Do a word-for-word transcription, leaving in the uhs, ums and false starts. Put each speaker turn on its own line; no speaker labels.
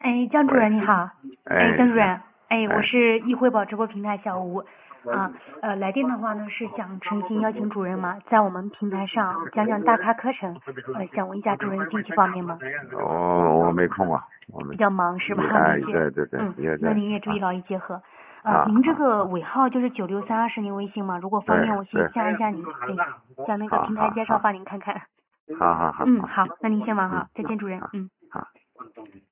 哎，江主任你好。哎，
哎，
江主任，哎，
哎
我是易汇宝直播平台小吴。啊，呃，来电的话呢是想诚心邀请主任嘛，在我们平台上讲讲大咖课程。呃，想问一下主任近期方面吗？
我我没空啊，我们
比较忙是吧？
哎，
理解。
对对对，
嗯，
也对
那您也注意
啊
劳逸结合。呃，
啊
您这
啊，
个尾号就是九六三二是您微信吗？如果方
对
便，我先
对，
加一下您，对，将那个
好
平台
好好，
介绍发您看看。
好好好
嗯，
好，
好，那您先忙
嗯
哈，再见主任。
好
嗯。
好。